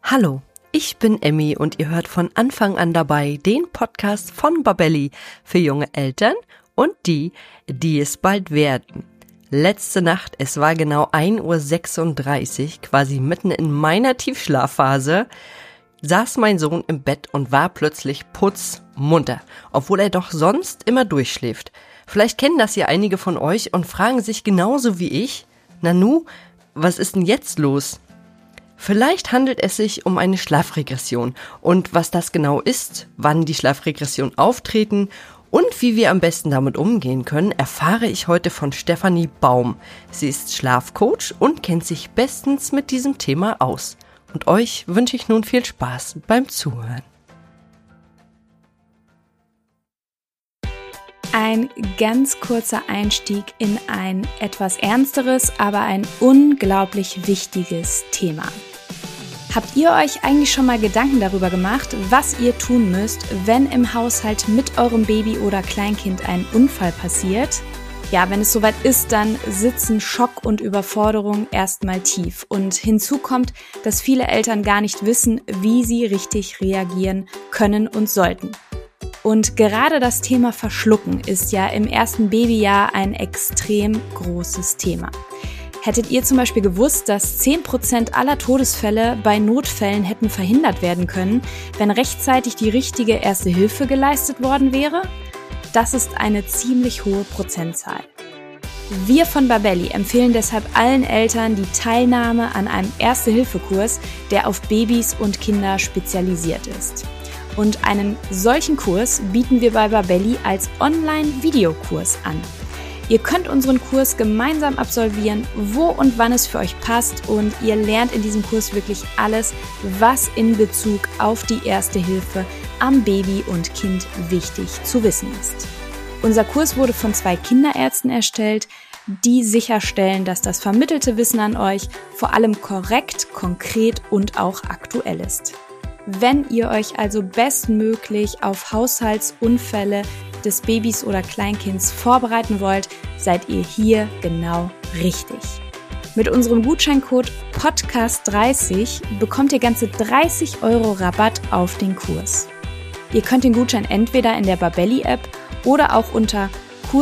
Hallo, ich bin Emmy und ihr hört von Anfang an dabei den Podcast von Babelli für junge Eltern und die es bald werden. Letzte Nacht, es war genau 1:36 Uhr, quasi mitten in meiner Tiefschlafphase, saß mein Sohn im Bett und war plötzlich putzmunter, obwohl er doch sonst immer durchschläft. Vielleicht kennen das ja einige von euch und fragen sich genauso wie ich, Nanu, was ist denn jetzt los? Vielleicht handelt es sich um eine Schlafregression und was das genau ist, wann die Schlafregression auftreten und wie wir am besten damit umgehen können, erfahre ich heute von Stefanie Baum. Sie ist Schlafcoach und kennt sich bestens mit diesem Thema aus. Und euch wünsche ich nun viel Spaß beim Zuhören. Ein ganz kurzer Einstieg in ein etwas ernsteres, aber ein unglaublich wichtiges Thema. Habt ihr euch eigentlich schon mal Gedanken darüber gemacht, was ihr tun müsst, wenn im Haushalt mit eurem Baby oder Kleinkind ein Unfall passiert? Ja, wenn es soweit ist, dann sitzen Schock und Überforderung erstmal tief. Und hinzu kommt, dass viele Eltern gar nicht wissen, wie sie richtig reagieren können und sollten. Und gerade das Thema Verschlucken ist ja im ersten Babyjahr ein extrem großes Thema. Hättet ihr zum Beispiel gewusst, dass 10% aller Todesfälle bei Notfällen hätten verhindert werden können, wenn rechtzeitig die richtige Erste Hilfe geleistet worden wäre? Das ist eine ziemlich hohe Prozentzahl. Wir von Babelli empfehlen deshalb allen Eltern die Teilnahme an einem Erste-Hilfe-Kurs, der auf Babys und Kinder spezialisiert ist. Und einen solchen Kurs bieten wir bei Babelli als Online-Videokurs an. Ihr könnt unseren Kurs gemeinsam absolvieren, wo und wann es für euch passt, und ihr lernt in diesem Kurs wirklich alles, was in Bezug auf die Erste Hilfe am Baby und Kind wichtig zu wissen ist. Unser Kurs wurde von 2 Kinderärzten erstellt, die sicherstellen, dass das vermittelte Wissen an euch vor allem korrekt, konkret und auch aktuell ist. Wenn ihr euch also bestmöglich auf Haushaltsunfälle des Babys oder Kleinkinds vorbereiten wollt, seid ihr hier genau richtig. Mit unserem Gutscheincode PODCAST30 bekommt ihr ganze 30 € Rabatt auf den Kurs. Ihr könnt den Gutschein entweder in der Babelli-App oder auch unter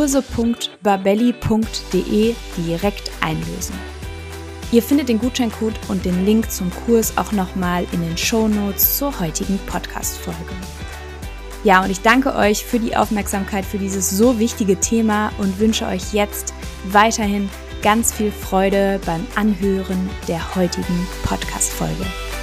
kurse.babelli.de direkt einlösen. Ihr findet den Gutscheincode und den Link zum Kurs auch nochmal in den Shownotes zur heutigen Podcast-Folge. Ja, und ich danke euch für die Aufmerksamkeit für dieses so wichtige Thema und wünsche euch jetzt weiterhin ganz viel Freude beim Anhören der heutigen Podcast-Folge.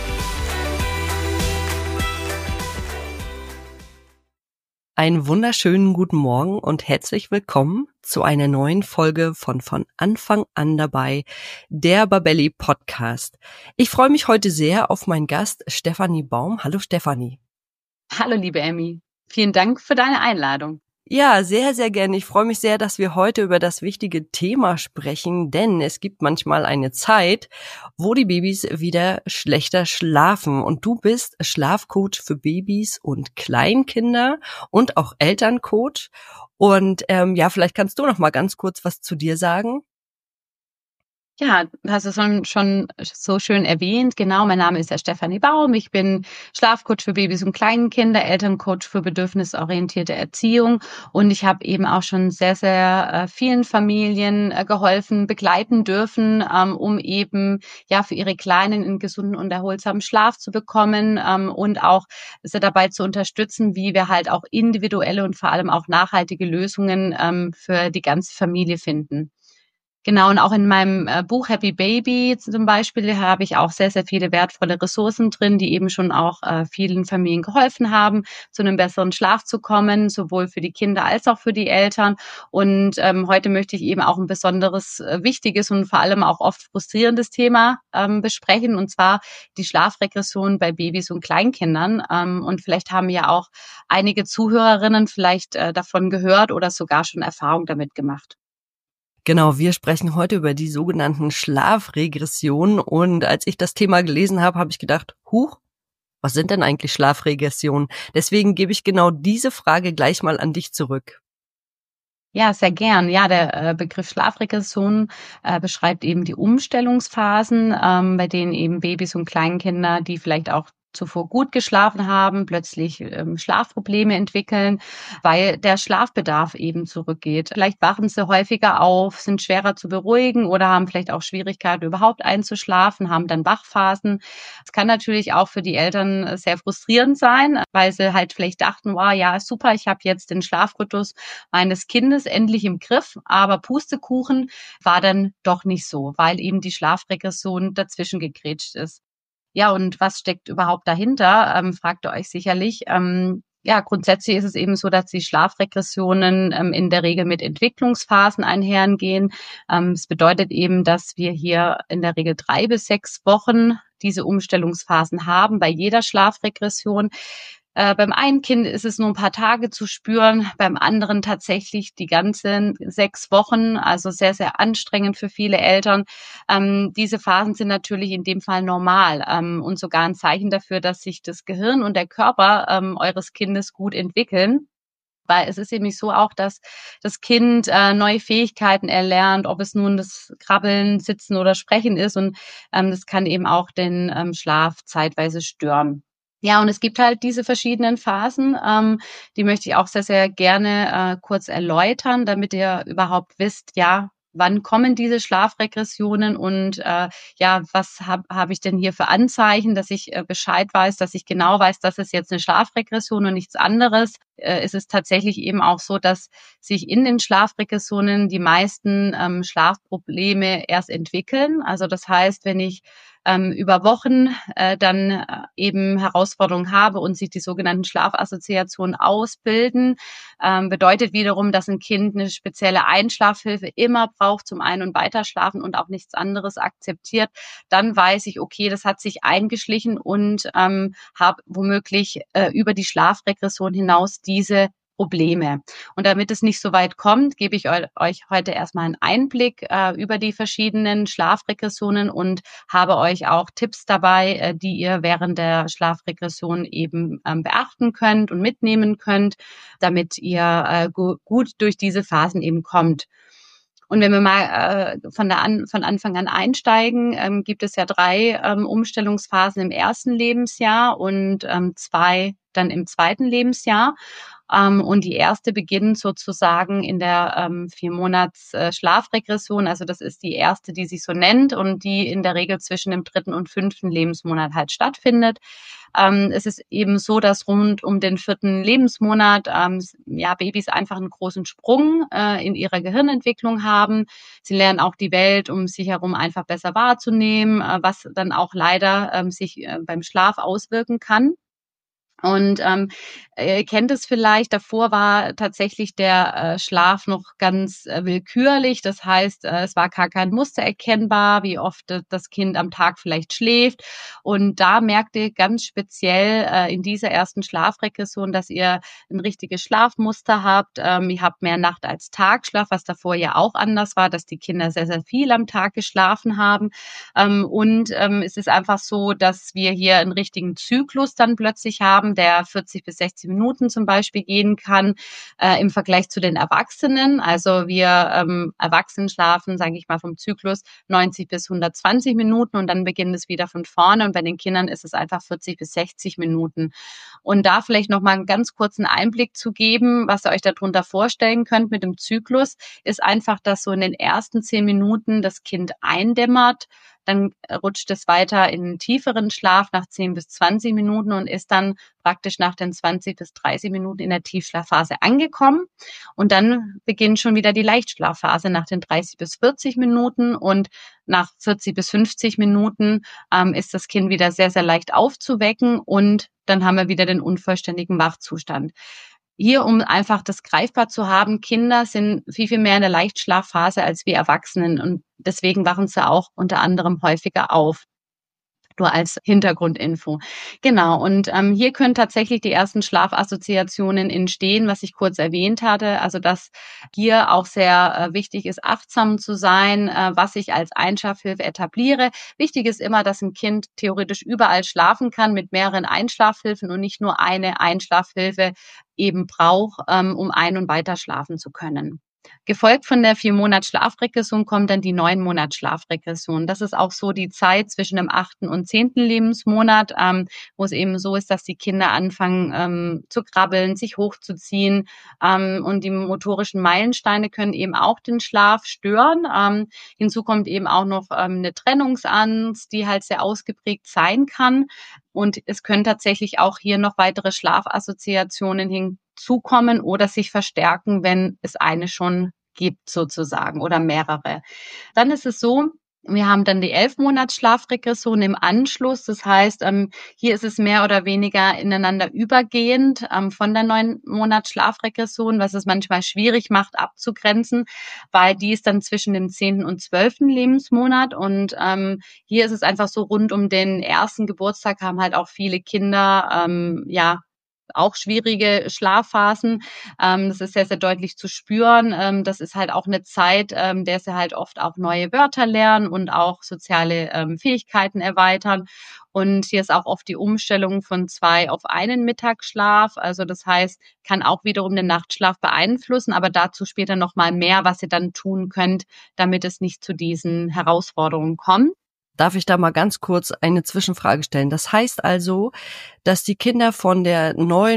Einen wunderschönen guten Morgen und herzlich willkommen zu einer neuen Folge von Anfang an dabei, der Babelli Podcast. Ich freue mich heute sehr auf meinen Gast Stefanie Baum. Hallo Stefanie. Hallo liebe Emmy, vielen Dank für deine Einladung. Ja, sehr, sehr gerne. Ich freue mich sehr, dass wir heute über das wichtige Thema sprechen, denn es gibt manchmal eine Zeit, wo die Babys wieder schlechter schlafen. Und du bist Schlafcoach für Babys und Kleinkinder und auch Elterncoach. Und vielleicht kannst du noch mal ganz kurz was zu dir sagen. Ja, du hast es schon so schön erwähnt. Genau, mein Name ist ja Stefanie Baum. Ich bin Schlafcoach für Babys und Kleinkinder, Elterncoach für bedürfnisorientierte Erziehung. Und ich habe eben auch schon sehr, sehr vielen Familien geholfen, begleiten dürfen, um eben ja für ihre Kleinen einen gesunden und erholsamen Schlaf zu bekommen und auch sie dabei zu unterstützen, wie wir halt auch individuelle und vor allem auch nachhaltige Lösungen für die ganze Familie finden. Genau, und auch in meinem Buch Happy Baby zum Beispiel habe ich auch sehr, sehr viele wertvolle Ressourcen drin, die eben schon auch vielen Familien geholfen haben, zu einem besseren Schlaf zu kommen, sowohl für die Kinder als auch für die Eltern. Und heute möchte ich eben auch ein besonderes, wichtiges und vor allem auch oft frustrierendes Thema besprechen, und zwar die Schlafregression bei Babys und Kleinkindern. Und vielleicht haben ja auch einige Zuhörerinnen vielleicht davon gehört oder sogar schon Erfahrung damit gemacht. Genau, wir sprechen heute über die sogenannten Schlafregressionen, und als ich das Thema gelesen habe, habe ich gedacht, huch, was sind denn eigentlich Schlafregressionen? Deswegen gebe ich genau diese Frage gleich mal an dich zurück. Ja, sehr gern. Ja, der Begriff Schlafregression beschreibt eben die Umstellungsphasen, bei denen eben Babys und Kleinkinder, die vielleicht auch zuvor gut geschlafen haben, plötzlich Schlafprobleme entwickeln, weil der Schlafbedarf eben zurückgeht. Vielleicht wachen sie häufiger auf, sind schwerer zu beruhigen oder haben vielleicht auch Schwierigkeiten, überhaupt einzuschlafen, haben dann Wachphasen. Es kann natürlich auch für die Eltern sehr frustrierend sein, weil sie halt vielleicht dachten, wow, ja, super, ich habe jetzt den Schlafrhythmus meines Kindes endlich im Griff, aber Pustekuchen war dann doch nicht so, weil eben die Schlafregression dazwischen gegrätscht ist. Ja, und was steckt überhaupt dahinter? Fragt ihr euch sicherlich. Ja, grundsätzlich ist es eben so, dass die Schlafregressionen in der Regel mit Entwicklungsphasen einhergehen. Es bedeutet eben, dass wir hier in der Regel 3 bis 6 Wochen diese Umstellungsphasen haben bei jeder Schlafregression. Beim einen Kind ist es nur ein paar Tage zu spüren, beim anderen tatsächlich die ganzen 6 Wochen, also sehr, sehr anstrengend für viele Eltern. Diese Phasen sind natürlich in dem Fall normal und sogar ein Zeichen dafür, dass sich das Gehirn und der Körper eures Kindes gut entwickeln. Weil es ist nämlich so auch, dass das Kind neue Fähigkeiten erlernt, ob es nun das Krabbeln, Sitzen oder Sprechen ist. Und das kann eben auch den Schlaf zeitweise stören. Ja, und es gibt halt diese verschiedenen Phasen, die möchte ich auch sehr, sehr gerne kurz erläutern, damit ihr überhaupt wisst, ja, wann kommen diese Schlafregressionen und ja, was hab ich denn hier für Anzeichen, dass ich Bescheid weiß, dass ich genau weiß, das ist jetzt eine Schlafregression und nichts anderes. Es ist tatsächlich eben auch so, dass sich in den Schlafregressionen die meisten Schlafprobleme erst entwickeln. Also das heißt, wenn ich über Wochen dann eben Herausforderungen habe und sich die sogenannten Schlafassoziationen ausbilden, bedeutet wiederum, dass ein Kind eine spezielle Einschlafhilfe immer braucht zum Ein- und Weiterschlafen und auch nichts anderes akzeptiert, dann weiß ich, okay, das hat sich eingeschlichen und habe womöglich über die Schlafregression hinaus diese Probleme. Und damit es nicht so weit kommt, gebe ich euch heute erstmal einen Einblick über die verschiedenen Schlafregressionen und habe euch auch Tipps dabei, die ihr während der Schlafregression eben beachten könnt und mitnehmen könnt, damit ihr gut durch diese Phasen eben kommt. Und wenn wir mal von Anfang an einsteigen, gibt es ja 3 Umstellungsphasen im ersten Lebensjahr und 2 dann im zweiten Lebensjahr. Und die erste beginnt sozusagen in der 4 Monats Schlafregression. Also das ist die erste, die sich so nennt und die in der Regel zwischen dem 3. und 5. Lebensmonat halt stattfindet. Es ist eben so, dass rund um den 4. Lebensmonat ja, Babys einfach einen großen Sprung in ihrer Gehirnentwicklung haben. Sie lernen auch die Welt um sich herum einfach besser wahrzunehmen, was dann auch leider sich beim Schlaf auswirken kann. Und ihr kennt es vielleicht, davor war tatsächlich der Schlaf noch ganz willkürlich. Das heißt, es war gar kein Muster erkennbar, wie oft das Kind am Tag vielleicht schläft. Und da merkt ihr ganz speziell in dieser ersten Schlafregression, dass ihr ein richtiges Schlafmuster habt. Ihr habt mehr Nacht- als Tagschlaf, was davor ja auch anders war, dass die Kinder sehr, sehr viel am Tag geschlafen haben. Und es ist einfach so, dass wir hier einen richtigen Zyklus dann plötzlich haben, der 40 bis 60 Minuten zum Beispiel gehen kann, im Vergleich zu den Erwachsenen. Also wir Erwachsenen schlafen, sage ich mal, vom Zyklus 90 bis 120 Minuten und dann beginnt es wieder von vorne. Und bei den Kindern ist es einfach 40 bis 60 Minuten. Und da vielleicht noch mal einen ganz kurzen Einblick zu geben, was ihr euch darunter vorstellen könnt mit dem Zyklus, ist einfach, dass so in den ersten 10 Minuten das Kind eindämmert, dann rutscht es weiter in einen tieferen Schlaf nach 10 bis 20 Minuten und ist dann praktisch nach den 20 bis 30 Minuten in der Tiefschlafphase angekommen. Und dann beginnt schon wieder die Leichtschlafphase nach den 30 bis 40 Minuten. Und nach 40 bis 50 Minuten ist das Kind wieder sehr, sehr leicht aufzuwecken. Und dann haben wir wieder den unvollständigen Wachzustand. Hier, um einfach das greifbar zu haben, Kinder sind viel, viel mehr in der Leichtschlafphase als wir Erwachsenen und deswegen wachen sie auch unter anderem häufiger auf. Nur als Hintergrundinfo. Genau, und hier können tatsächlich die ersten Schlafassoziationen entstehen, was ich kurz erwähnt hatte. Also dass hier auch sehr wichtig ist, achtsam zu sein, was ich als Einschlafhilfe etabliere. Wichtig ist immer, dass ein Kind theoretisch überall schlafen kann mit mehreren Einschlafhilfen und nicht nur eine Einschlafhilfe eben braucht, um ein- und weiter schlafen zu können. Gefolgt von der 4-Monats-Schlafregression kommt dann die 9-Monats-Schlafregression. Das ist auch so die Zeit zwischen dem 8. und 10. Lebensmonat, wo es eben so ist, dass die Kinder anfangen zu krabbeln, sich hochzuziehen, und die motorischen Meilensteine können eben auch den Schlaf stören. Hinzu kommt eben auch noch eine Trennungsangst, die halt sehr ausgeprägt sein kann. Und es können tatsächlich auch hier noch weitere Schlafassoziationen hinzukommen oder sich verstärken, wenn es eine schon gibt sozusagen oder mehrere. Dann ist es so, wir haben dann die 11-Monats-Schlafregression im Anschluss. Das heißt, hier ist es mehr oder weniger ineinander übergehend von der 9-Monats-Schlafregression, was es manchmal schwierig macht abzugrenzen, weil die ist dann zwischen dem 10. und 12. Lebensmonat. Und hier ist es einfach so, rund um den ersten Geburtstag haben halt auch viele Kinder auch schwierige Schlafphasen. Das ist sehr, sehr deutlich zu spüren. Das ist halt auch eine Zeit, der sie halt oft auch neue Wörter lernen und auch soziale Fähigkeiten erweitern. Und hier ist auch oft die Umstellung von 2 auf einen Mittagsschlaf. Also das heißt, kann auch wiederum den Nachtschlaf beeinflussen, aber dazu später nochmal mehr, was ihr dann tun könnt, damit es nicht zu diesen Herausforderungen kommt. Darf ich da mal ganz kurz eine Zwischenfrage stellen? Das heißt also, dass die Kinder von der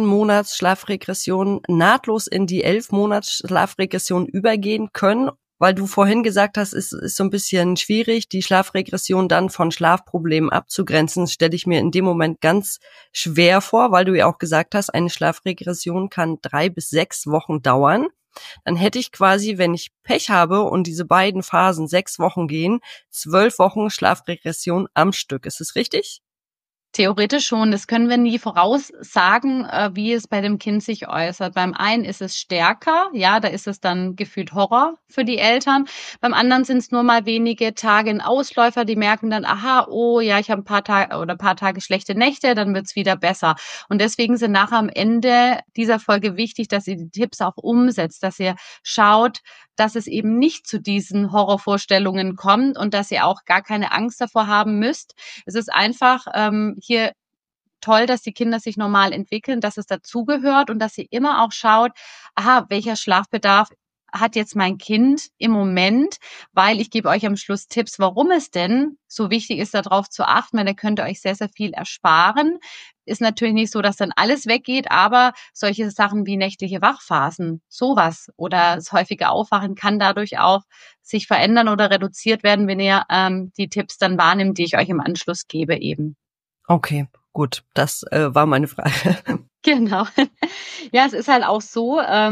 9-Monats-Schlafregression nahtlos in die 11-Monats-Schlafregression übergehen können, weil du vorhin gesagt hast, es ist so ein bisschen schwierig, die Schlafregression dann von Schlafproblemen abzugrenzen. Das stelle ich mir in dem Moment ganz schwer vor, weil du ja auch gesagt hast, eine Schlafregression kann 3 bis 6 Wochen dauern. Dann hätte ich quasi, wenn ich Pech habe und diese beiden Phasen 6 Wochen gehen, 12 Wochen Schlafregression am Stück. Ist es richtig? Theoretisch schon. Das können wir nie voraussagen, wie es bei dem Kind sich äußert. Beim einen ist es stärker, ja, da ist es dann gefühlt Horror für die Eltern. Beim anderen sind es nur mal wenige Tage ein Ausläufer, die merken dann, aha, oh ja, ich habe ein paar Tage schlechte Nächte, dann wird's wieder besser. Und deswegen sind nachher am Ende dieser Folge wichtig, dass ihr die Tipps auch umsetzt, dass ihr schaut, dass es eben nicht zu diesen Horrorvorstellungen kommt und dass ihr auch gar keine Angst davor haben müsst. Es ist einfach hier toll, dass die Kinder sich normal entwickeln, dass es dazugehört und dass ihr immer auch schaut, aha, welcher Schlafbedarf hat jetzt mein Kind im Moment, weil ich gebe euch am Schluss Tipps, warum es denn so wichtig ist, darauf zu achten, weil da könnt ihr euch sehr, sehr viel ersparen. Ist natürlich nicht so, dass dann alles weggeht, aber solche Sachen wie nächtliche Wachphasen, sowas oder das häufige Aufwachen kann dadurch auch sich verändern oder reduziert werden, wenn ihr die Tipps dann wahrnimmt, die ich euch im Anschluss gebe eben. Okay, gut, das war meine Frage. Genau. Ja, es ist halt auch so,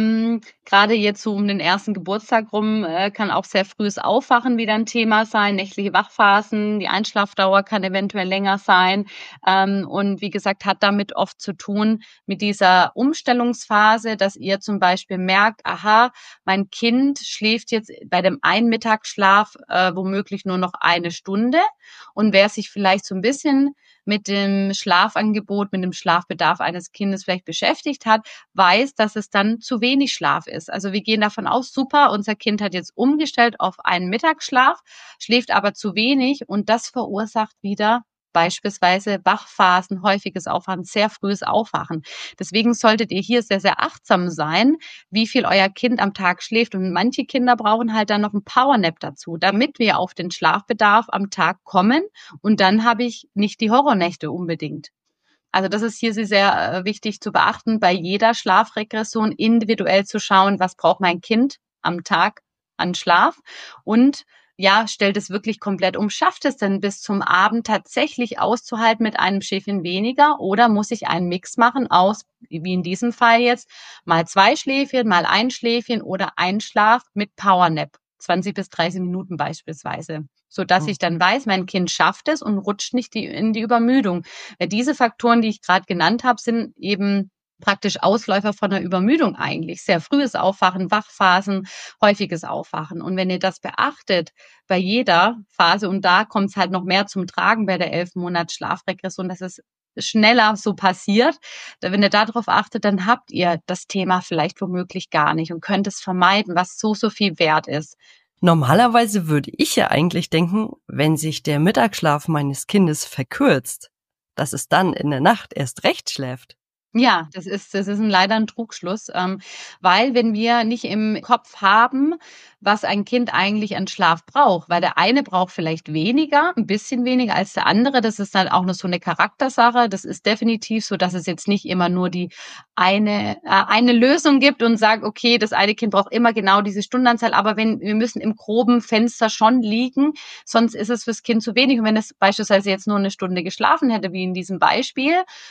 gerade jetzt so um den ersten Geburtstag rum, kann auch sehr frühes Aufwachen wieder ein Thema sein, nächtliche Wachphasen, die Einschlafdauer kann eventuell länger sein. Und wie gesagt, hat damit oft zu tun mit dieser Umstellungsphase, dass ihr zum Beispiel merkt, aha, mein Kind schläft jetzt bei dem einen Mittagsschlaf womöglich nur noch 1 Stunde. Und wer sich vielleicht so ein bisschen mit dem Schlafangebot, mit dem Schlafbedarf eines Kindes vielleicht beschäftigt hat, weiß, dass es dann zu wenig Schlaf ist. Also wir gehen davon aus, super, unser Kind hat jetzt umgestellt auf einen Mittagsschlaf, schläft aber zu wenig und das verursacht wieder beispielsweise Wachphasen, häufiges Aufwachen, sehr frühes Aufwachen. Deswegen solltet ihr hier sehr, sehr achtsam sein, wie viel euer Kind am Tag schläft. Und manche Kinder brauchen halt dann noch einen Powernap dazu, damit wir auf den Schlafbedarf am Tag kommen. Und dann habe ich nicht die Horrornächte unbedingt. Also das ist hier sehr wichtig zu beachten, bei jeder Schlafregression individuell zu schauen, was braucht mein Kind am Tag an Schlaf und ja, stellt es wirklich komplett um, schafft es denn bis zum Abend tatsächlich auszuhalten mit einem Schläfchen weniger oder muss ich einen Mix machen aus, wie in diesem Fall jetzt, mal 2 Schläfchen, mal 1 Schläfchen oder Einschlaf mit Powernap, 20 bis 30 Minuten beispielsweise, sodass ich dann weiß, mein Kind schafft es und rutscht nicht in die Übermüdung. Weil diese Faktoren, die ich gerade genannt habe, sind eben praktisch Ausläufer von der Übermüdung eigentlich. Sehr frühes Aufwachen, Wachphasen, häufiges Aufwachen. Und wenn ihr das beachtet bei jeder Phase, und da kommt es halt noch mehr zum Tragen bei der 11-Monats-Schlafregression, dass es schneller so passiert. Wenn ihr darauf achtet, dann habt ihr das Thema vielleicht womöglich gar nicht und könnt es vermeiden, was so, so viel wert ist. Normalerweise würde ich ja eigentlich denken, wenn sich der Mittagsschlaf meines Kindes verkürzt, dass es dann in der Nacht erst recht schläft. Ja, das ist leider ein Trugschluss, weil wenn wir nicht im Kopf haben, was ein Kind eigentlich an Schlaf braucht, weil der eine braucht vielleicht weniger, ein bisschen weniger als der andere. Das ist dann auch noch so eine Charaktersache. Das ist definitiv so, dass es jetzt nicht immer nur die eine Lösung gibt und sagt: „Okay, das eine Kind braucht immer genau diese Stundenanzahl“, aber wenn wir müssen im groben Fenster schon liegen, sonst ist es fürs Kind zu wenig. Und wenn es beispielsweise jetzt nur eine Stunde geschlafen hätte, wie in diesem Beispiel,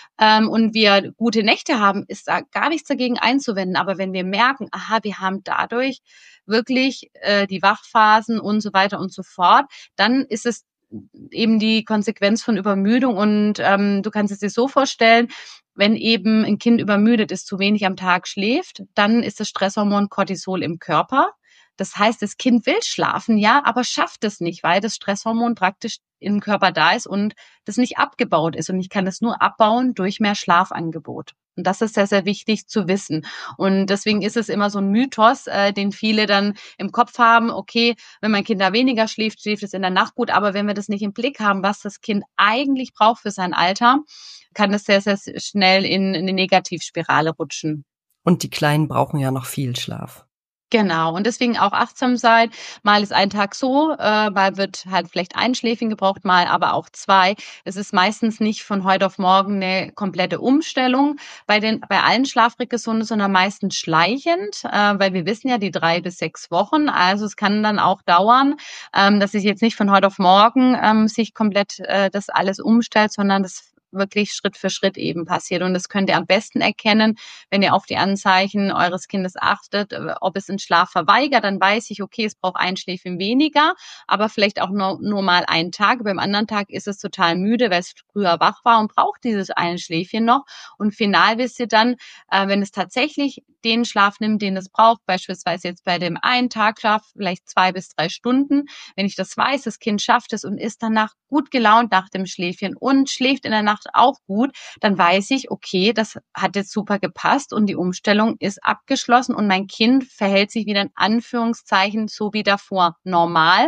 und wir gute Nächte haben, ist da gar nichts dagegen einzuwenden. Aber wenn wir merken, aha, wir haben dadurch wirklich die Wachphasen und so weiter und so fort, dann ist es eben die Konsequenz von Übermüdung. Und du kannst es dir so vorstellen, wenn eben ein Kind übermüdet ist, zu wenig am Tag schläft, dann ist das Stresshormon Cortisol im Körper. Das heißt, das Kind will schlafen, ja, aber schafft es nicht, weil das Stresshormon praktisch im Körper da ist und das nicht abgebaut ist. Und ich kann das nur abbauen durch mehr Schlafangebot. Und das ist sehr, sehr wichtig zu wissen. Und deswegen ist es immer so ein Mythos, den viele dann im Kopf haben, okay, wenn mein Kind da weniger schläft, schläft es in der Nacht gut. Aber wenn wir das nicht im Blick haben, was das Kind eigentlich braucht für sein Alter, kann es sehr, sehr schnell in eine Negativspirale rutschen. Und die Kleinen brauchen ja noch viel Schlaf. Genau, und deswegen auch achtsam sein. Mal ist ein Tag so, mal wird halt vielleicht ein Schläfchen gebraucht, mal aber auch 2. Es ist meistens nicht von heute auf morgen eine komplette Umstellung bei allen Schlafregressionen, sondern meistens schleichend, weil wir wissen ja die 3 bis 6 Wochen. Also es kann dann auch dauern, dass sich jetzt nicht von heute auf morgen sich komplett das alles umstellt, sondern das wirklich Schritt für Schritt eben passiert. Und das könnt ihr am besten erkennen, wenn ihr auf die Anzeichen eures Kindes achtet, ob es den Schlaf verweigert, dann weiß ich, okay, es braucht ein Schläfchen weniger, aber vielleicht auch nur mal einen Tag. Beim anderen Tag ist es total müde, weil es früher wach war und braucht dieses eine Schläfchen noch. Und final wisst ihr dann, wenn es tatsächlich den Schlaf nimmt, den es braucht, beispielsweise jetzt bei dem einen Tagschlaf vielleicht 2 bis 3 Stunden, wenn ich das weiß, das Kind schafft es und ist danach gut gelaunt nach dem Schläfchen und schläft in der Nacht auch gut, dann weiß ich, okay, das hat jetzt super gepasst und die Umstellung ist abgeschlossen und mein Kind verhält sich wieder in Anführungszeichen so wie davor normal,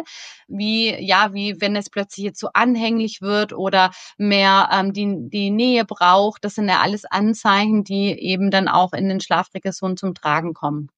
wie wenn es plötzlich jetzt so anhänglich wird oder mehr die Nähe braucht. Das sind ja alles Anzeichen, die eben dann auch in den Schlafregressionen zum Tragen kommen.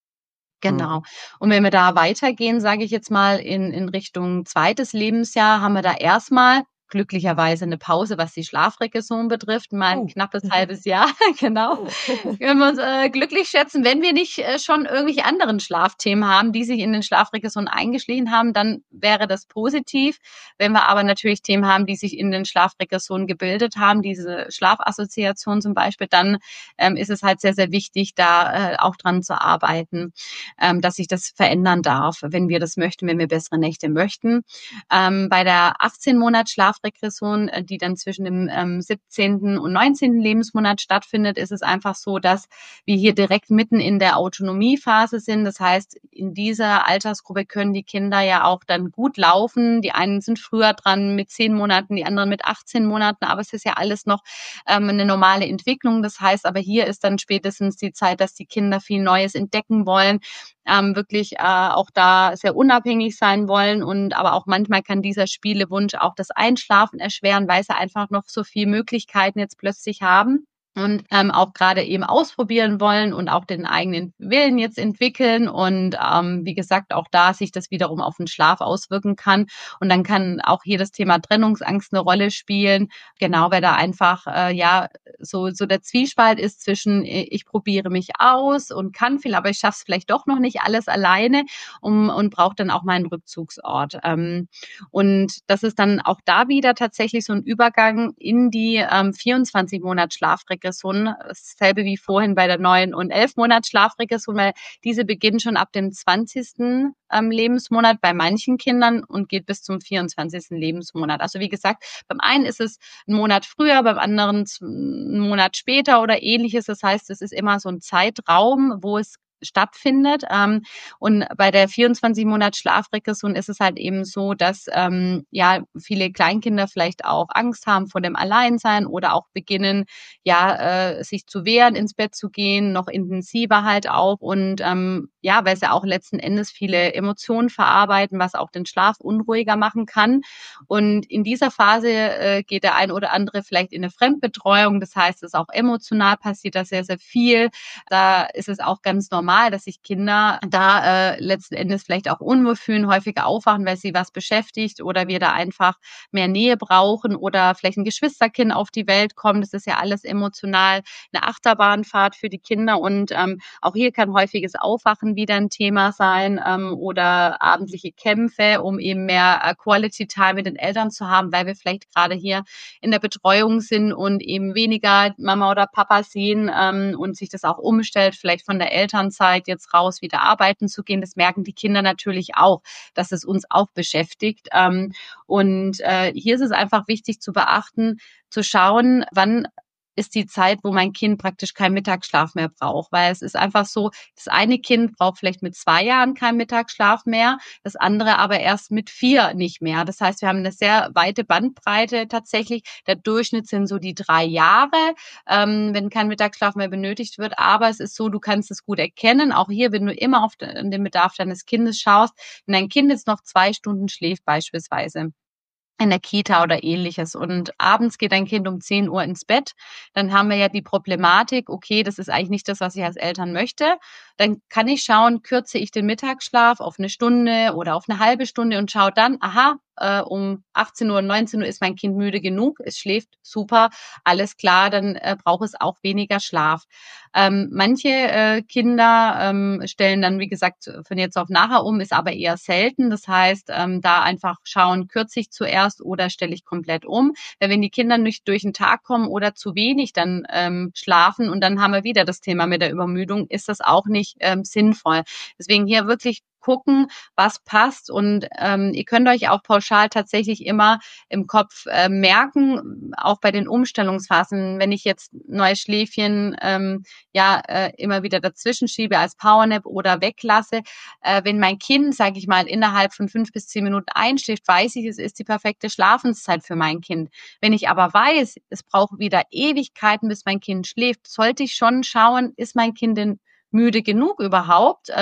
Genau. Und wenn wir da weitergehen, sage ich jetzt mal in Richtung zweites Lebensjahr, haben wir da erstmal glücklicherweise eine Pause, was die Schlafregression betrifft, mal ein knappes halbes Jahr, genau. Können wir uns glücklich schätzen. Wenn wir nicht schon irgendwelche anderen Schlafthemen haben, die sich in den Schlafregressionen eingeschlichen haben, dann wäre das positiv. Wenn wir aber natürlich Themen haben, die sich in den Schlafregressionen gebildet haben, diese Schlafassoziation zum Beispiel, dann ist es halt sehr, sehr wichtig, da auch dran zu arbeiten, dass sich das verändern darf, wenn wir das möchten, wenn wir bessere Nächte möchten. Bei der 18-Monats-Schlafregression, die dann zwischen dem 17. und 19. Lebensmonat stattfindet, ist es einfach so, dass wir hier direkt mitten in der Autonomiephase sind. Das heißt, in dieser Altersgruppe können die Kinder ja auch dann gut laufen. Die einen sind früher dran mit 10 Monaten, die anderen mit 18 Monaten, aber es ist ja alles noch eine normale Entwicklung. Das heißt, aber hier ist dann spätestens die Zeit, dass die Kinder viel Neues entdecken wollen, wirklich auch da sehr unabhängig sein wollen und aber auch manchmal kann dieser Spielewunsch auch das Einschlafen erschweren, weil sie einfach noch so viele Möglichkeiten jetzt plötzlich haben. Und auch gerade eben ausprobieren wollen und auch den eigenen Willen jetzt entwickeln und wie gesagt auch da sich das wiederum auf den Schlaf auswirken kann und dann kann auch hier das Thema Trennungsangst eine Rolle spielen, genau, weil da einfach so der Zwiespalt ist zwischen ich probiere mich aus und kann viel, aber ich schaffe es vielleicht doch noch nicht alles alleine und brauche dann auch meinen Rückzugsort. Und das ist dann auch da wieder tatsächlich so ein Übergang in die 24-Monats-Schlafregression. Dasselbe wie vorhin bei der 9- und 11-Monats-Schlafregression, weil diese beginnt schon ab dem 20. Lebensmonat bei manchen Kindern und geht bis zum 24. Lebensmonat. Also wie gesagt, beim einen ist es ein Monat früher, beim anderen einen Monat später oder ähnliches. Das heißt, es ist immer so ein Zeitraum, wo es stattfindet. Und bei der 24-Monats-Schlafregression ist es halt eben so, dass viele Kleinkinder vielleicht auch Angst haben vor dem Alleinsein oder auch beginnen, sich zu wehren, ins Bett zu gehen, noch intensiver halt auch. Und weil sie auch letzten Endes viele Emotionen verarbeiten, was auch den Schlaf unruhiger machen kann. Und in dieser Phase geht der ein oder andere vielleicht in eine Fremdbetreuung. Das heißt, es ist auch emotional passiert da sehr, sehr viel. Da ist es auch ganz normal, dass sich Kinder da letzten Endes vielleicht auch unwohl fühlen, häufiger aufwachen, weil sie was beschäftigt oder wir da einfach mehr Nähe brauchen oder vielleicht ein Geschwisterkind auf die Welt kommt. Das ist ja alles emotional eine Achterbahnfahrt für die Kinder. Und auch hier kann häufiges Aufwachen wieder ein Thema sein oder abendliche Kämpfe, um eben mehr Quality Time mit den Eltern zu haben, weil wir vielleicht gerade hier in der Betreuung sind und eben weniger Mama oder Papa sehen und sich das auch umstellt, vielleicht von der Elternzeit jetzt raus wieder arbeiten zu gehen. Das merken die Kinder natürlich auch, dass es uns auch beschäftigt. Hier ist es einfach wichtig zu beachten, zu schauen, wann ist die Zeit, wo mein Kind praktisch keinen Mittagsschlaf mehr braucht. Weil es ist einfach so, das eine Kind braucht vielleicht mit 2 Jahren keinen Mittagsschlaf mehr, das andere aber erst mit 4 nicht mehr. Das heißt, wir haben eine sehr weite Bandbreite tatsächlich. Der Durchschnitt sind so die 3 Jahre, wenn kein Mittagsschlaf mehr benötigt wird. Aber es ist so, du kannst es gut erkennen. Auch hier, wenn du immer auf den Bedarf deines Kindes schaust, wenn dein Kind jetzt noch 2 Stunden schläft beispielsweise, in der Kita oder ähnliches. Und abends geht dein Kind um 10 Uhr ins Bett. Dann haben wir ja die Problematik, okay, das ist eigentlich nicht das, was ich als Eltern möchte. Dann kann ich schauen, kürze ich den Mittagsschlaf auf 1 Stunde oder auf 1/2 Stunde und schaue dann, um 18 Uhr, 19 Uhr ist mein Kind müde genug, es schläft, super, alles klar, dann braucht es auch weniger Schlaf. Manche Kinder stellen dann, wie gesagt, von jetzt auf nachher um, ist aber eher selten. Das heißt, da einfach schauen, kürze ich zuerst oder stelle ich komplett um. Weil wenn die Kinder nicht durch den Tag kommen oder zu wenig dann schlafen und dann haben wir wieder das Thema mit der Übermüdung, ist das auch nicht sinnvoll. Deswegen hier wirklich gucken, was passt und ihr könnt euch auch pauschal tatsächlich immer im Kopf merken, auch bei den Umstellungsphasen, wenn ich jetzt neues Schläfchen immer wieder dazwischen schiebe als Powernap oder weglasse, wenn mein Kind, sage ich mal, innerhalb von 5 bis 10 Minuten einschläft, weiß ich, es ist die perfekte Schlafenszeit für mein Kind. Wenn ich aber weiß, es braucht wieder Ewigkeiten, bis mein Kind schläft, sollte ich schon schauen, ist mein Kind denn müde genug überhaupt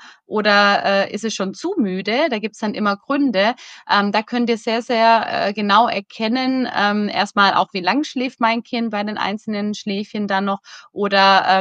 oder ist es schon zu müde? Da gibt's dann immer Gründe. Da könnt ihr sehr, sehr genau erkennen, erstmal auch, wie lang schläft mein Kind bei den einzelnen Schläfchen dann noch oder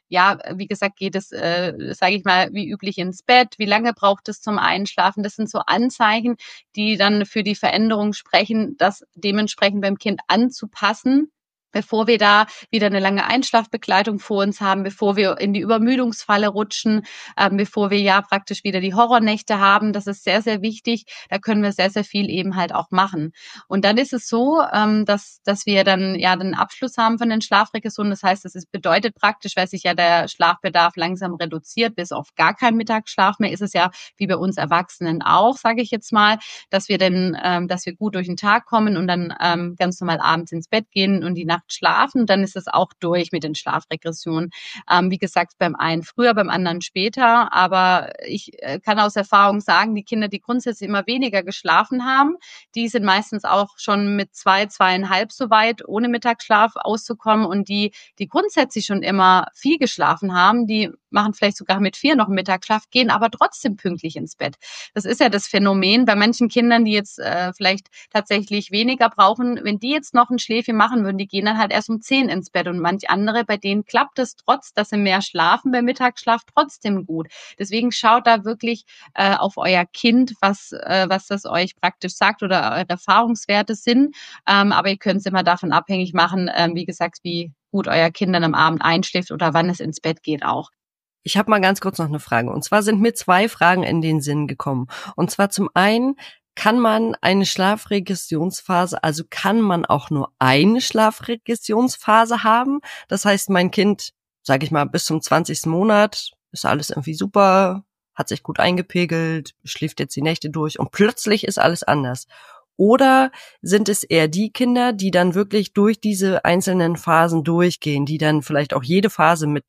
wie gesagt, geht es, sage ich mal, wie üblich ins Bett? Wie lange braucht es zum Einschlafen? Das sind so Anzeichen, die dann für die Veränderung sprechen, das dementsprechend beim Kind anzupassen, bevor wir da wieder eine lange Einschlafbegleitung vor uns haben, bevor wir in die Übermüdungsfalle rutschen, bevor wir ja praktisch wieder die Horrornächte haben. Das ist sehr, sehr wichtig. Da können wir sehr, sehr viel eben halt auch machen. Und dann ist es so, dass wir dann den Abschluss haben von den Schlafregressionen. Das heißt, bedeutet praktisch, weil sich ja der Schlafbedarf langsam reduziert, bis auf gar keinen Mittagsschlaf mehr, ist es ja wie bei uns Erwachsenen auch, sage ich jetzt mal, dass wir gut durch den Tag kommen und dann ganz normal abends ins Bett gehen und die Nacht schlafen, dann ist es auch durch mit den Schlafregressionen. Wie gesagt, beim einen früher, beim anderen später, aber ich kann aus Erfahrung sagen, die Kinder, die grundsätzlich immer weniger geschlafen haben, die sind meistens auch schon mit 2, 2,5 so weit, ohne Mittagsschlaf auszukommen und die grundsätzlich schon immer viel geschlafen haben, die machen vielleicht sogar mit 4 noch einen Mittagsschlaf, gehen aber trotzdem pünktlich ins Bett. Das ist ja das Phänomen bei manchen Kindern, die jetzt vielleicht tatsächlich weniger brauchen, wenn die jetzt noch ein Schläfchen machen würden, die gehen dann halt erst um 10 ins Bett und manch andere, bei denen klappt es trotz, dass sie mehr schlafen beim Mittagsschlaf trotzdem gut. Deswegen schaut da wirklich auf euer Kind, was das euch praktisch sagt oder eure Erfahrungswerte sind, aber ihr könnt es immer davon abhängig machen, wie gesagt, wie gut euer Kind dann am Abend einschläft oder wann es ins Bett geht auch. Ich habe mal ganz kurz noch eine Frage. Und zwar sind mir 2 Fragen in den Sinn gekommen. Und zwar zum einen, kann man eine Schlafregressionsphase, also kann man auch nur eine Schlafregressionsphase haben? Das heißt, mein Kind, sage ich mal, bis zum 20. Monat ist alles irgendwie super, hat sich gut eingepegelt, schläft jetzt die Nächte durch und plötzlich ist alles anders. Oder sind es eher die Kinder, die dann wirklich durch diese einzelnen Phasen durchgehen, die dann vielleicht auch jede Phase mitnehmen?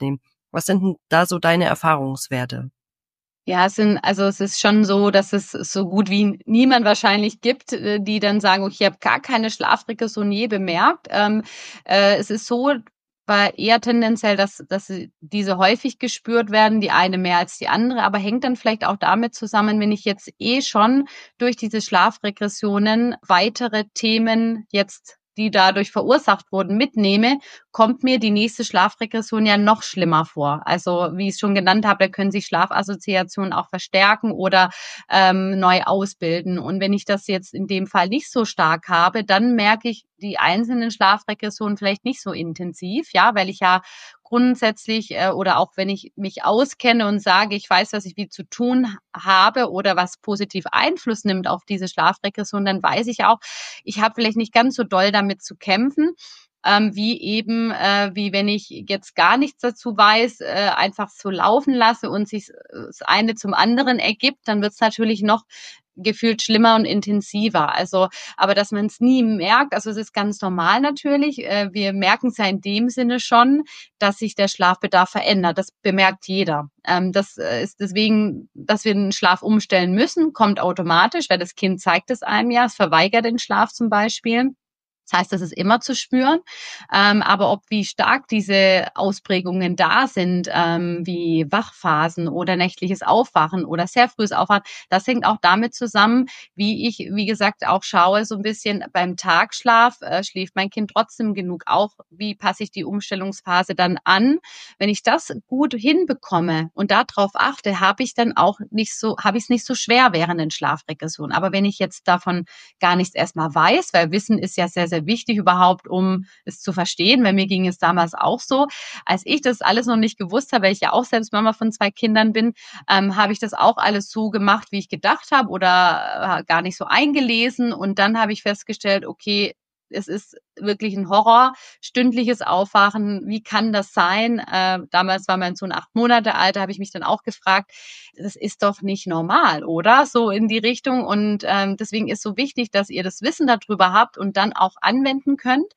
Was sind denn da so deine Erfahrungswerte? Ja, es ist schon so, dass es so gut wie niemand wahrscheinlich gibt, die dann sagen: „Okay, ich habe gar keine Schlafregression je bemerkt." Es ist so, war eher tendenziell, dass diese häufig gespürt werden, die eine mehr als die andere, aber hängt dann vielleicht auch damit zusammen, wenn ich jetzt schon durch diese Schlafregressionen weitere Themen jetzt, die dadurch verursacht wurden, mitnehme, kommt mir die nächste Schlafregression ja noch schlimmer vor. Also wie ich es schon genannt habe, da können sich Schlafassoziationen auch verstärken oder neu ausbilden. Und wenn ich das jetzt in dem Fall nicht so stark habe, dann merke ich die einzelnen Schlafregressionen vielleicht nicht so intensiv, ja, weil ich ja grundsätzlich oder auch wenn ich mich auskenne und sage, ich weiß, was ich wie zu tun habe oder was positiv Einfluss nimmt auf diese Schlafregression, dann weiß ich auch, ich habe vielleicht nicht ganz so doll damit zu kämpfen, wie wenn ich jetzt gar nichts dazu weiß, einfach so laufen lasse und sich das eine zum anderen ergibt, dann wird es natürlich noch gefühlt schlimmer und intensiver. Also, aber dass man es nie merkt, also es ist ganz normal natürlich. Wir merken es ja in dem Sinne schon, dass sich der Schlafbedarf verändert. Das bemerkt jeder. Das ist deswegen, dass wir den Schlaf umstellen müssen, kommt automatisch, weil das Kind zeigt es einem ja, es verweigert den Schlaf zum Beispiel. Das heißt, das ist immer zu spüren. Aber wie stark diese Ausprägungen da sind, wie Wachphasen oder nächtliches Aufwachen oder sehr frühes Aufwachen, das hängt auch damit zusammen, wie ich, wie gesagt, auch schaue, so ein bisschen beim Tagschlaf, schläft mein Kind trotzdem genug? Auch wie passe ich die Umstellungsphase dann an? Wenn ich das gut hinbekomme und darauf achte, habe ich es nicht so schwer während den Schlafregressionen. Aber wenn ich jetzt davon gar nichts erstmal weiß, weil Wissen ist ja sehr, sehr wichtig überhaupt, um es zu verstehen, weil mir ging es damals auch so. Als ich das alles noch nicht gewusst habe, weil ich ja auch selbst Mama von 2 Kindern bin, habe ich das auch alles so gemacht, wie ich gedacht habe oder gar nicht so eingelesen. Und dann habe ich festgestellt, okay, es ist wirklich ein Horror, stündliches Aufwachen. Wie kann das sein? Damals war mein Sohn 8 Monate alt, da habe ich mich dann auch gefragt, das ist doch nicht normal, oder? So in die Richtung. Und deswegen ist so wichtig, dass ihr das Wissen darüber habt und dann auch anwenden könnt.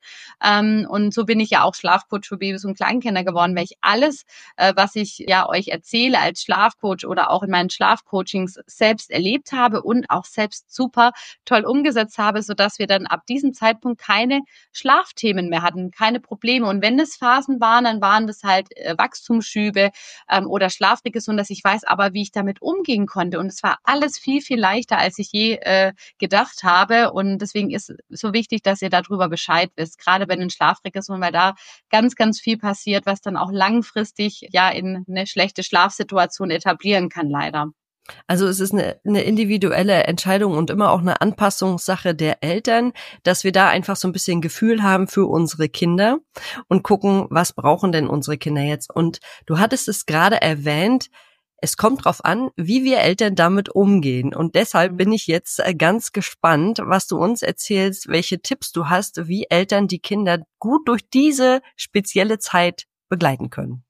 Und so bin ich ja auch Schlafcoach für Babys und Kleinkinder geworden, weil ich alles, was ich ja euch erzähle als Schlafcoach oder auch in meinen Schlafcoachings selbst erlebt habe und auch selbst super toll umgesetzt habe, sodass wir dann ab diesem Zeitpunkt keine Schlafthemen mehr hatten, keine Probleme. Und wenn es Phasen waren, dann waren das halt Wachstumsschübe oder Schlafregression, dass ich weiß aber, wie ich damit umgehen konnte. Und es war alles viel, viel leichter, als ich je gedacht habe. Und deswegen ist so wichtig, dass ihr darüber Bescheid wisst, gerade bei den Schlafregressionen, weil da ganz, ganz viel passiert, was dann auch langfristig ja in eine schlechte Schlafsituation etablieren kann, leider. Also es ist eine individuelle Entscheidung und immer auch eine Anpassungssache der Eltern, dass wir da einfach so ein bisschen Gefühl haben für unsere Kinder und gucken, was brauchen denn unsere Kinder jetzt. Und du hattest es gerade erwähnt, es kommt drauf an, wie wir Eltern damit umgehen. Und deshalb bin ich jetzt ganz gespannt, was du uns erzählst, welche Tipps du hast, wie Eltern die Kinder gut durch diese spezielle Zeit begleiten können.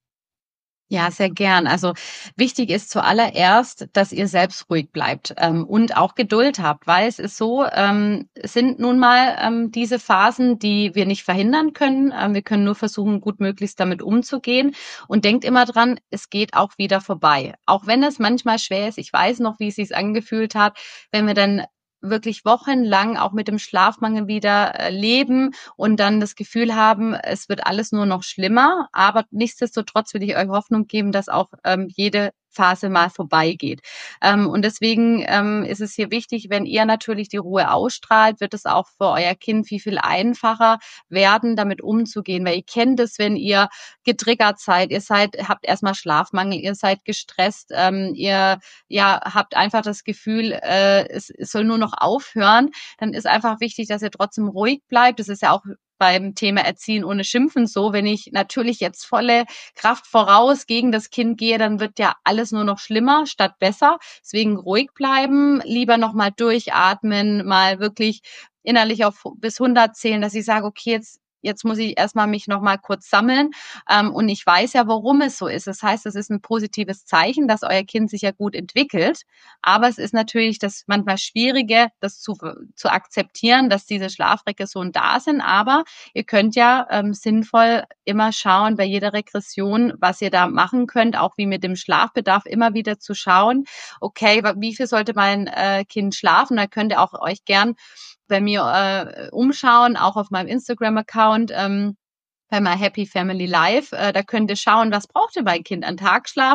Ja, sehr gern. Also wichtig ist zuallererst, dass ihr selbst ruhig bleibt und auch Geduld habt, weil es ist so, es sind nun mal diese Phasen, die wir nicht verhindern können. Wir können nur versuchen, gut möglichst damit umzugehen. Und denkt immer dran, es geht auch wieder vorbei. Auch wenn es manchmal schwer ist. Ich weiß noch, wie es sich angefühlt hat, wenn wir dann wirklich wochenlang auch mit dem Schlafmangel wieder leben und dann das Gefühl haben, es wird alles nur noch schlimmer. Aber nichtsdestotrotz will ich euch Hoffnung geben, dass auch jede Phase mal vorbeigeht. Und deswegen ist es hier wichtig, wenn ihr natürlich die Ruhe ausstrahlt, wird es auch für euer Kind viel einfacher werden, damit umzugehen. Weil ihr kennt es, wenn ihr getriggert seid, habt erstmal Schlafmangel, ihr seid gestresst, ihr habt einfach das Gefühl, es soll nur noch aufhören, dann ist einfach wichtig, dass ihr trotzdem ruhig bleibt. Das ist ja auch beim Thema Erziehen ohne Schimpfen so. Wenn ich natürlich jetzt volle Kraft voraus gegen das Kind gehe, dann wird ja alles nur noch schlimmer statt besser. Deswegen ruhig bleiben, lieber nochmal durchatmen, mal wirklich innerlich auf bis 100 zählen, dass ich sage, okay, jetzt jetzt muss ich erstmal mich nochmal kurz sammeln. Und ich weiß ja, warum es so ist. Das heißt, es ist ein positives Zeichen, dass euer Kind sich ja gut entwickelt. Aber es ist natürlich das manchmal Schwierige, das zu akzeptieren, dass diese Schlafregressionen da sind. Aber ihr könnt ja sinnvoll immer schauen bei jeder Regression, was ihr da machen könnt, auch wie mit dem Schlafbedarf immer wieder zu schauen, okay, wie viel sollte mein Kind schlafen? Da könnt ihr auch euch gern bei mir umschauen, auch auf meinem Instagram-Account. Bei My Happy Family Life. Da könnt ihr schauen, was braucht ihr mein Kind an Tagschlaf?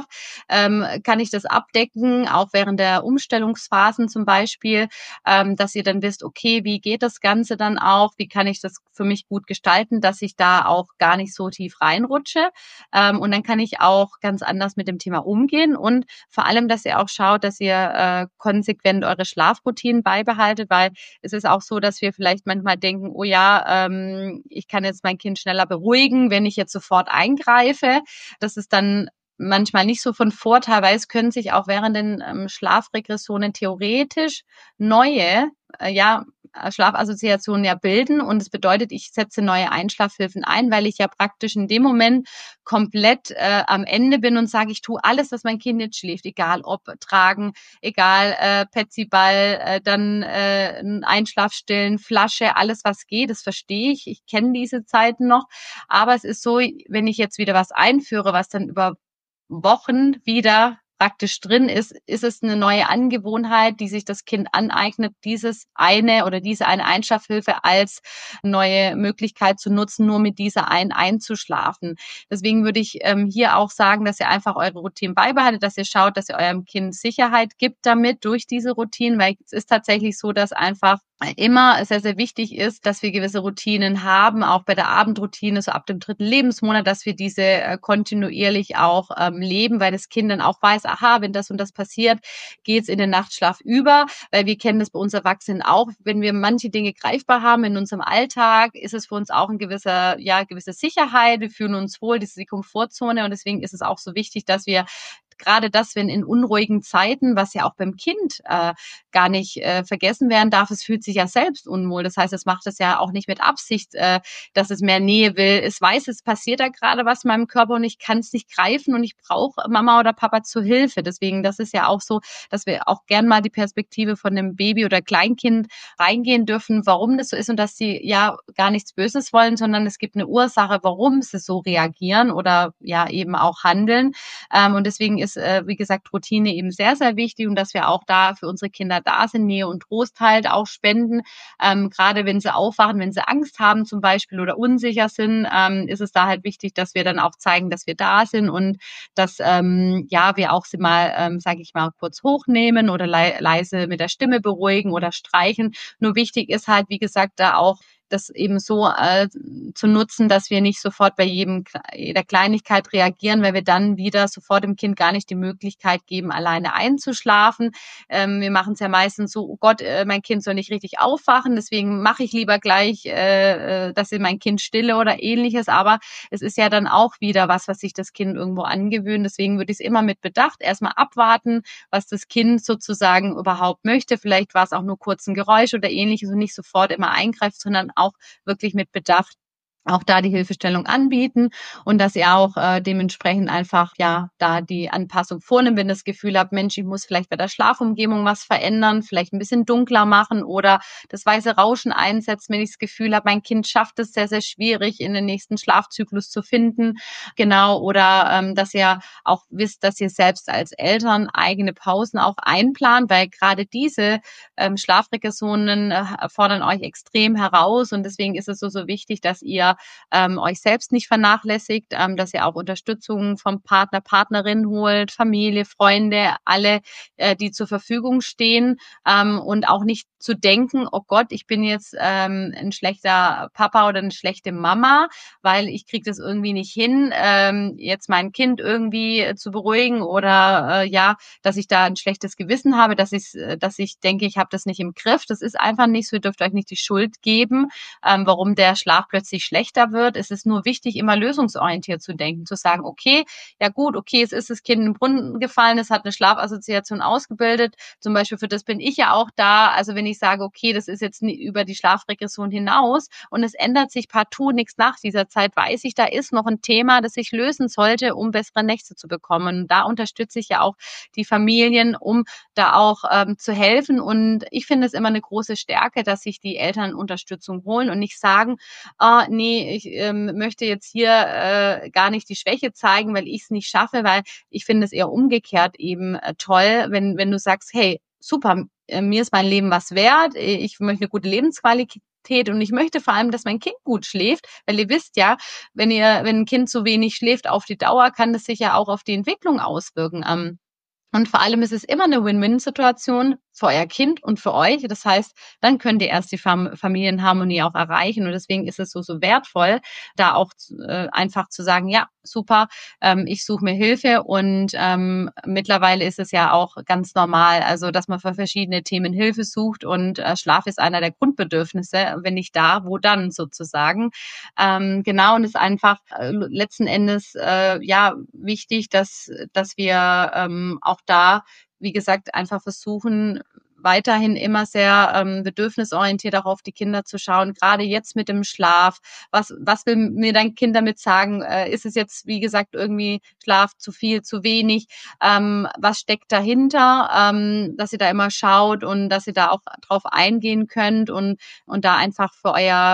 Kann ich das abdecken, auch während der Umstellungsphasen zum Beispiel, dass ihr dann wisst, okay, wie geht das Ganze dann auch? Wie kann ich das für mich gut gestalten, dass ich da auch gar nicht so tief reinrutsche? Und dann kann ich auch ganz anders mit dem Thema umgehen und vor allem, dass ihr auch schaut, dass ihr konsequent eure Schlafroutinen beibehaltet, weil es ist auch so, dass wir vielleicht manchmal denken, oh ja, ich kann jetzt mein Kind schneller beruhigen, wenn ich jetzt sofort eingreife. Das ist dann manchmal nicht so von Vorteil, weil es können sich auch während den Schlafregressionen theoretisch neue Schlafassoziationen ja bilden und es bedeutet, ich setze neue Einschlafhilfen ein, weil ich ja praktisch in dem Moment komplett am Ende bin und sage, ich tue alles, dass mein Kind jetzt schläft, egal ob tragen, egal Petsyball, dann Einschlafstillen, Flasche, alles was geht, das verstehe ich. Ich kenne diese Zeiten noch, aber es ist so, wenn ich jetzt wieder was einführe, was dann über Wochen wieder praktisch drin ist, ist es eine neue Angewohnheit, die sich das Kind aneignet, diese eine Einschlafhilfe als neue Möglichkeit zu nutzen, nur mit dieser einen einzuschlafen. Deswegen würde ich hier auch sagen, dass ihr einfach eure Routinen beibehaltet, dass ihr schaut, dass ihr eurem Kind Sicherheit gibt damit durch diese Routinen, weil es ist tatsächlich so, dass einfach immer sehr, sehr wichtig ist, dass wir gewisse Routinen haben, auch bei der Abendroutine, so ab dem 3. Lebensmonat, dass wir diese kontinuierlich auch leben, weil das Kind dann auch weiß, aha, wenn das und das passiert, geht's in den Nachtschlaf über, weil wir kennen das bei uns Erwachsenen auch, wenn wir manche Dinge greifbar haben in unserem Alltag, ist es für uns auch ein gewisse Sicherheit, wir fühlen uns wohl, das ist die Komfortzone und deswegen ist es auch so wichtig, dass wir gerade das, wenn in unruhigen Zeiten, was ja auch beim Kind gar nicht vergessen werden darf, es fühlt sich ja selbst unwohl. Das heißt, es macht es ja auch nicht mit Absicht, dass es mehr Nähe will. Es weiß, es passiert da gerade was in meinem Körper und ich kann es nicht greifen und ich brauche Mama oder Papa zur Hilfe. Deswegen, das ist ja auch so, dass wir auch gern mal die Perspektive von einem Baby oder Kleinkind reingehen dürfen, warum das so ist und dass sie ja gar nichts Böses wollen, sondern es gibt eine Ursache, warum sie so reagieren oder ja eben auch handeln. Und deswegen ist, wie gesagt, Routine eben sehr, sehr wichtig und dass wir auch da für unsere Kinder da sind, Nähe und Trost halt auch spenden. Gerade wenn sie aufwachen, wenn sie Angst haben zum Beispiel oder unsicher sind, ist es da halt wichtig, dass wir dann auch zeigen, dass wir da sind und dass wir auch sie mal, sage ich mal, kurz hochnehmen oder leise mit der Stimme beruhigen oder streichen. Nur wichtig ist halt, wie gesagt, da auch das eben so zu nutzen, dass wir nicht sofort bei jeder Kleinigkeit reagieren, weil wir dann wieder sofort dem Kind gar nicht die Möglichkeit geben, alleine einzuschlafen. Wir machen es ja meistens so, oh Gott, mein Kind soll nicht richtig aufwachen, deswegen mache ich lieber gleich, dass ich mein Kind stille oder ähnliches, aber es ist ja dann auch wieder was sich das Kind irgendwo angewöhnt, deswegen würde ich es immer mit Bedacht erstmal abwarten, was das Kind sozusagen überhaupt möchte. Vielleicht war es auch nur kurz ein Geräusch oder ähnliches und nicht sofort immer eingreift, sondern auch wirklich mit Bedacht auch da die Hilfestellung anbieten und dass ihr auch dementsprechend einfach da die Anpassung vornimmt, wenn ihr das Gefühl habt, Mensch, ich muss vielleicht bei der Schlafumgebung was verändern, vielleicht ein bisschen dunkler machen oder das weiße Rauschen einsetzen, wenn ich das Gefühl habe, mein Kind schafft es sehr, sehr schwierig, in den nächsten Schlafzyklus zu finden. Genau, oder dass ihr auch wisst, dass ihr selbst als Eltern eigene Pausen auch einplant, weil gerade diese Schlafregressionen fordern euch extrem heraus und deswegen ist es so wichtig, dass ihr euch selbst nicht vernachlässigt, dass ihr auch Unterstützung vom Partner, Partnerin holt, Familie, Freunde, alle, die zur Verfügung stehen und auch nicht zu denken, oh Gott, ich bin jetzt ein schlechter Papa oder eine schlechte Mama, weil ich kriege das irgendwie nicht hin, jetzt mein Kind irgendwie zu beruhigen oder dass ich da ein schlechtes Gewissen habe, dass ich denke, ich habe das nicht im Griff. Das ist einfach nicht so, ihr dürft euch nicht die Schuld geben, warum der Schlaf plötzlich schlecht schlechter wird, ist es nur wichtig, immer lösungsorientiert zu denken, zu sagen, okay, ja gut, okay, es ist das Kind in den Brunnen gefallen, es hat eine Schlafassoziation ausgebildet, zum Beispiel für das bin ich ja auch da, also wenn ich sage, okay, das ist jetzt über die Schlafregression hinaus und es ändert sich partout nichts nach dieser Zeit, weiß ich, da ist noch ein Thema, das ich lösen sollte, um bessere Nächte zu bekommen. Und da unterstütze ich ja auch die Familien, um da auch zu helfen. Und ich finde es immer eine große Stärke, dass sich die Eltern Unterstützung holen und nicht sagen, nee, ich möchte jetzt hier gar nicht die Schwäche zeigen, weil ich es nicht schaffe, weil ich finde es eher umgekehrt eben toll, wenn du sagst, hey, super, mir ist mein Leben was wert, ich möchte eine gute Lebensqualität und ich möchte vor allem, dass mein Kind gut schläft, weil ihr wisst ja, wenn ein Kind zu wenig schläft auf die Dauer, kann das sich ja auch auf die Entwicklung auswirken. Und vor allem ist es immer eine Win-Win-Situation für euer Kind und für euch. Das heißt, dann könnt ihr erst die Familienharmonie auch erreichen. Und deswegen ist es so wertvoll, da auch einfach zu sagen, ja, super, ich suche mir Hilfe. Und mittlerweile ist es ja auch ganz normal, also dass man für verschiedene Themen Hilfe sucht. Und Schlaf ist einer der Grundbedürfnisse. Wenn nicht da, wo dann sozusagen? Genau, und es ist einfach letzten Endes ja wichtig, dass wir auch da, wie gesagt, einfach versuchen, weiterhin immer sehr bedürfnisorientiert auch auf die Kinder zu schauen, gerade jetzt mit dem Schlaf. Was will mir dein Kind damit sagen? Ist es jetzt, wie gesagt, irgendwie Schlaf zu viel, zu wenig? Was steckt dahinter? Dass ihr da immer schaut und dass ihr da auch drauf eingehen könnt und da einfach für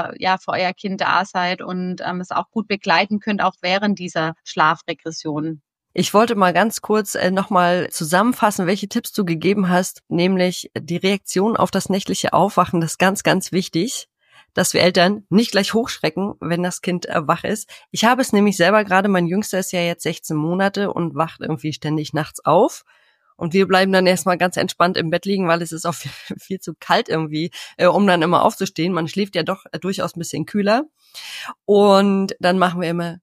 euer Kind da seid und es auch gut begleiten könnt, auch während dieser Schlafregression. Ich wollte mal ganz kurz nochmal zusammenfassen, welche Tipps du gegeben hast, nämlich die Reaktion auf das nächtliche Aufwachen, das ist ganz, ganz wichtig, dass wir Eltern nicht gleich hochschrecken, wenn das Kind wach ist. Ich habe es nämlich selber gerade, mein Jüngster ist ja jetzt 16 Monate und wacht irgendwie ständig nachts auf. Und wir bleiben dann erstmal ganz entspannt im Bett liegen, weil es ist auch viel zu kalt irgendwie, um dann immer aufzustehen. Man schläft ja doch durchaus ein bisschen kühler. Und dann machen wir immer.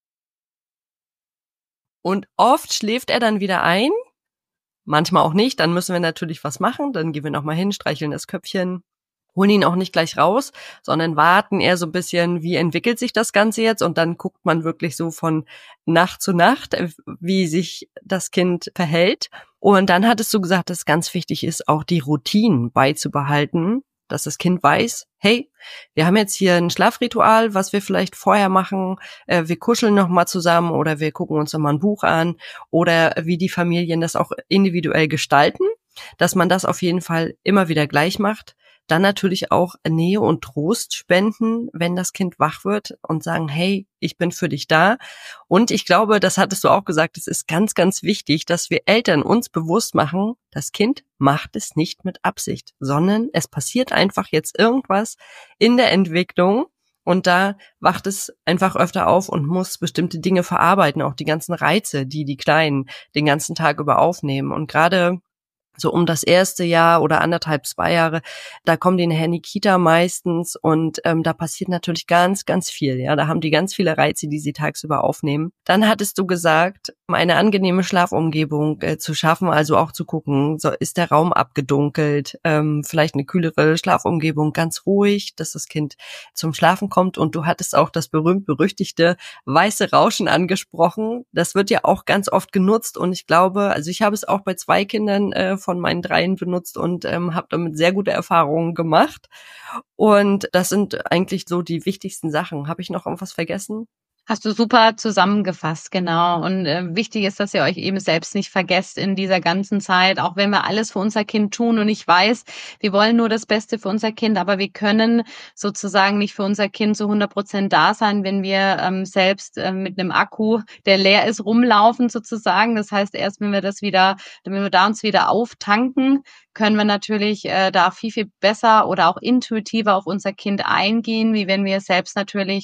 Und oft schläft er dann wieder ein, manchmal auch nicht, dann müssen wir natürlich was machen, dann gehen wir nochmal hin, streicheln das Köpfchen, holen ihn auch nicht gleich raus, sondern warten eher so ein bisschen, wie entwickelt sich das Ganze jetzt und dann guckt man wirklich so von Nacht zu Nacht, wie sich das Kind verhält. Und dann hattest du gesagt, dass es ganz wichtig ist, auch die Routinen beizubehalten, dass das Kind weiß, hey, wir haben jetzt hier ein Schlafritual, was wir vielleicht vorher machen, wir kuscheln nochmal zusammen oder wir gucken uns nochmal ein Buch an oder wie die Familien das auch individuell gestalten, dass man das auf jeden Fall immer wieder gleich macht. Dann natürlich auch Nähe und Trost spenden, wenn das Kind wach wird und sagen, hey, ich bin für dich da. Und ich glaube, das hattest du auch gesagt, es ist ganz, ganz wichtig, dass wir Eltern uns bewusst machen, das Kind macht es nicht mit Absicht, sondern es passiert einfach jetzt irgendwas in der Entwicklung und da wacht es einfach öfter auf und muss bestimmte Dinge verarbeiten, auch die ganzen Reize, die die Kleinen den ganzen Tag über aufnehmen. Und gerade so um das erste Jahr oder 1,5, 2 Jahre, da kommen die nachher in die Kita meistens und da passiert natürlich ganz, ganz viel. Ja, da haben die ganz viele Reize, die sie tagsüber aufnehmen. Dann hattest du gesagt, eine angenehme Schlafumgebung zu schaffen, also auch zu gucken, so ist der Raum abgedunkelt, vielleicht eine kühlere Schlafumgebung, ganz ruhig, dass das Kind zum Schlafen kommt. Und du hattest auch das berühmt-berüchtigte weiße Rauschen angesprochen. Das wird ja auch ganz oft genutzt und ich glaube, also ich habe es auch bei 2 Kindern von meinen 3 benutzt und habe damit sehr gute Erfahrungen gemacht. Und das sind eigentlich so die wichtigsten Sachen. Habe ich noch irgendwas vergessen? Hast du super zusammengefasst, genau. Und wichtig ist, dass ihr euch eben selbst nicht vergesst in dieser ganzen Zeit, auch wenn wir alles für unser Kind tun. Und ich weiß, wir wollen nur das Beste für unser Kind, aber wir können sozusagen nicht für unser Kind zu 100% da sein, wenn wir selbst mit einem Akku, der leer ist, rumlaufen sozusagen. Das heißt, erst wenn wir da uns wieder auftanken, können wir natürlich da viel, viel besser oder auch intuitiver auf unser Kind eingehen, wie wenn wir selbst natürlich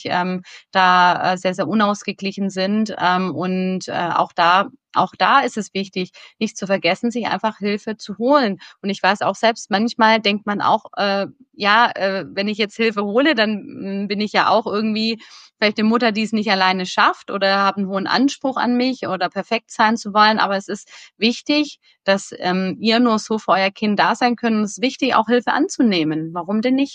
da sehr, sehr unausgeglichen sind. Und auch da ist es wichtig, nicht zu vergessen, sich einfach Hilfe zu holen. Und ich weiß auch selbst, manchmal denkt man auch, wenn ich jetzt Hilfe hole, dann bin ich ja auch irgendwie vielleicht eine Mutter, die es nicht alleine schafft oder habe einen hohen Anspruch an mich oder perfekt sein zu wollen. Aber es ist wichtig, dass ihr nur so für euer Kind da sein könnt. Und es ist wichtig, auch Hilfe anzunehmen. Warum denn nicht?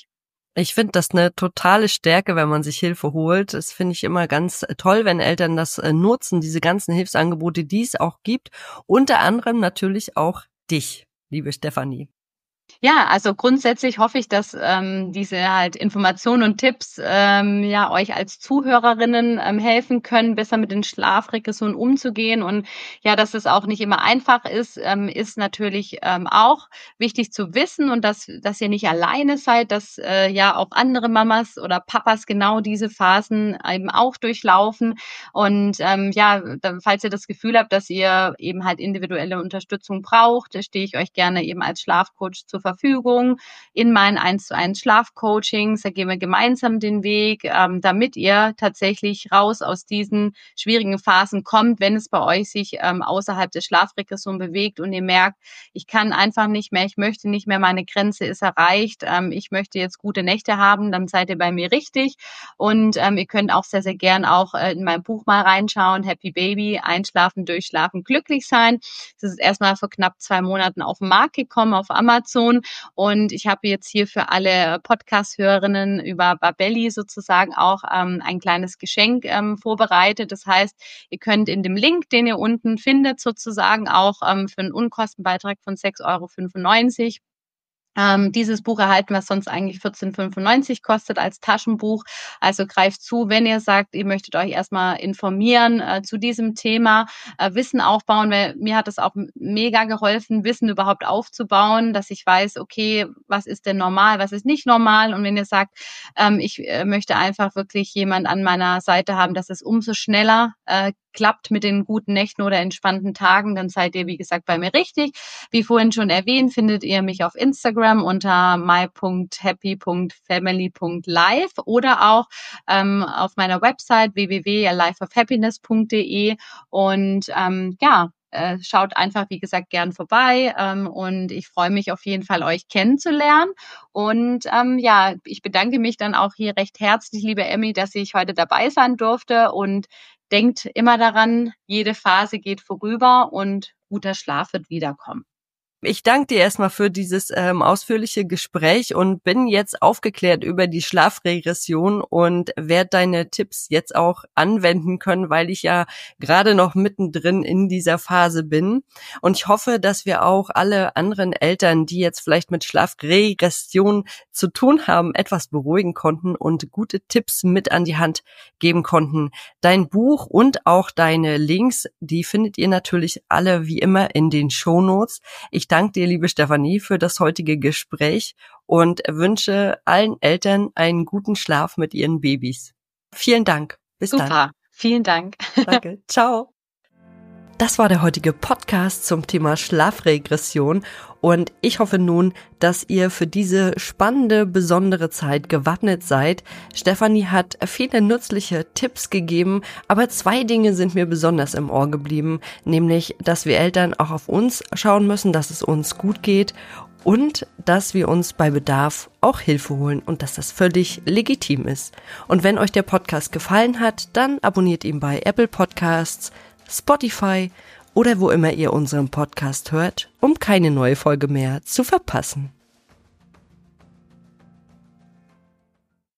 Ich finde das eine totale Stärke, wenn man sich Hilfe holt. Das finde ich immer ganz toll, wenn Eltern das nutzen, diese ganzen Hilfsangebote, die es auch gibt. Unter anderem natürlich auch dich, liebe Stefanie. Ja, also grundsätzlich hoffe ich, dass diese halt Informationen und Tipps euch als Zuhörerinnen helfen können, besser mit den Schlafregressionen umzugehen. Und ja, dass es auch nicht immer einfach ist, ist natürlich auch wichtig zu wissen und dass ihr nicht alleine seid, dass auch andere Mamas oder Papas genau diese Phasen eben auch durchlaufen. Und falls ihr das Gefühl habt, dass ihr eben halt individuelle Unterstützung braucht, stehe ich euch gerne eben als Schlafcoach zur Verfügung in meinen 1:1 Schlafcoachings. Da gehen wir gemeinsam den Weg, damit ihr tatsächlich raus aus diesen schwierigen Phasen kommt, wenn es bei euch sich außerhalb der Schlafregression bewegt und ihr merkt, ich kann einfach nicht mehr, ich möchte nicht mehr, meine Grenze ist erreicht, ich möchte jetzt gute Nächte haben, dann seid ihr bei mir richtig. Und ihr könnt auch sehr, sehr gern auch in mein Buch mal reinschauen, Happy Baby, Einschlafen, Durchschlafen, Glücklich sein. Das ist erstmal vor knapp 2 Monaten auf den Markt gekommen auf Amazon. Und ich habe jetzt hier für alle Podcast-Hörerinnen über Babelli sozusagen auch ein kleines Geschenk vorbereitet. Das heißt, ihr könnt in dem Link, den ihr unten findet, sozusagen auch für einen Unkostenbeitrag von 6,95 € dieses Buch erhalten, was sonst eigentlich 14,95 € kostet als Taschenbuch. Also greift zu, wenn ihr sagt, ihr möchtet euch erstmal informieren zu diesem Thema, Wissen aufbauen, weil mir hat es auch mega geholfen, Wissen überhaupt aufzubauen, dass ich weiß, okay, was ist denn normal, was ist nicht normal. Und wenn ihr sagt, ich möchte einfach wirklich jemand an meiner Seite haben, dass es umso schneller klappt mit den guten Nächten oder entspannten Tagen, dann seid ihr, wie gesagt, bei mir richtig. Wie vorhin schon erwähnt, findet ihr mich auf Instagram unter my.happy.family.life oder auch auf meiner Website www.alifeofhappiness.de und schaut einfach, wie gesagt, gern vorbei und ich freue mich auf jeden Fall, euch kennenzulernen. Und ich bedanke mich dann auch hier recht herzlich, liebe Emmy, dass ich heute dabei sein durfte und denkt immer daran, jede Phase geht vorüber und guter Schlaf wird wiederkommen. Ich danke dir erstmal für dieses ausführliche Gespräch und bin jetzt aufgeklärt über die Schlafregression und werde deine Tipps jetzt auch anwenden können, weil ich ja gerade noch mittendrin in dieser Phase bin. Und ich hoffe, dass wir auch alle anderen Eltern, die jetzt vielleicht mit Schlafregression zu tun haben, etwas beruhigen konnten und gute Tipps mit an die Hand geben konnten. Dein Buch und auch deine Links, die findet ihr natürlich alle wie immer in den Shownotes. Ich danke dir, liebe Stefanie, für das heutige Gespräch und wünsche allen Eltern einen guten Schlaf mit ihren Babys. Vielen Dank. Bis dann. Super. Vielen Dank. Danke. Ciao. Das war der heutige Podcast zum Thema Schlafregression und ich hoffe nun, dass ihr für diese spannende, besondere Zeit gewappnet seid. Stefanie hat viele nützliche Tipps gegeben, aber 2 Dinge sind mir besonders im Ohr geblieben, nämlich, dass wir Eltern auch auf uns schauen müssen, dass es uns gut geht und dass wir uns bei Bedarf auch Hilfe holen und dass das völlig legitim ist. Und wenn euch der Podcast gefallen hat, dann abonniert ihn bei Apple Podcasts, Spotify oder wo immer ihr unseren Podcast hört, um keine neue Folge mehr zu verpassen.